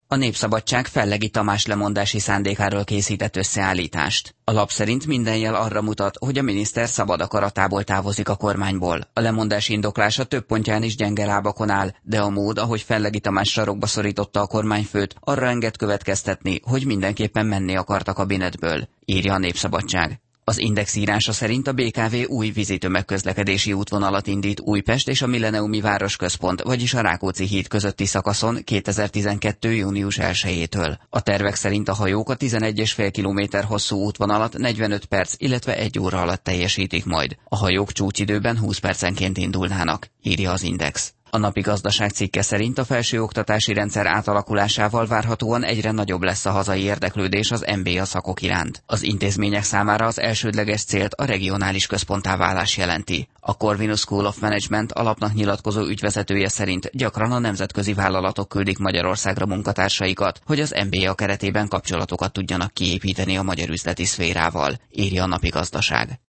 A Népszabadság Fellegi Tamás lemondási szándékáról készített összeállítást. A lap szerint minden jel arra mutat, hogy a miniszter szabad akaratából távozik a kormányból. A lemondás indoklása több pontján is gyenge lábakon áll, de a mód, ahogy Fellegi Tamás sarokba szorította a kormányfőt, arra enged következtetni, hogy mindenképpen menni akart a kabinetből, írja a Népszabadság. Az Index írása szerint a BKV új vízitömegközlekedési útvonalat indít Újpest és a Milleniumi Városközpont, vagyis a Rákóczi híd közötti szakaszon 2012. június 1-től. A tervek szerint a hajók a 11,5 km hosszú útvonalat 45 perc, illetve 1 óra alatt teljesítik majd. A hajók csúcsidőben 20 percenként indulnának, írja az Index. A Napi Gazdaság cikke szerint a felsőoktatási rendszer átalakulásával várhatóan egyre nagyobb lesz a hazai érdeklődés az MBA szakok iránt. Az intézmények számára az elsődleges célt a regionális központtá válás jelenti. A Corvinus School of Management alapnak nyilatkozó ügyvezetője szerint gyakran a nemzetközi vállalatok küldik Magyarországra munkatársaikat, hogy az MBA keretében kapcsolatokat tudjanak kiépíteni a magyar üzleti szférával, írja a Napi Gazdaság.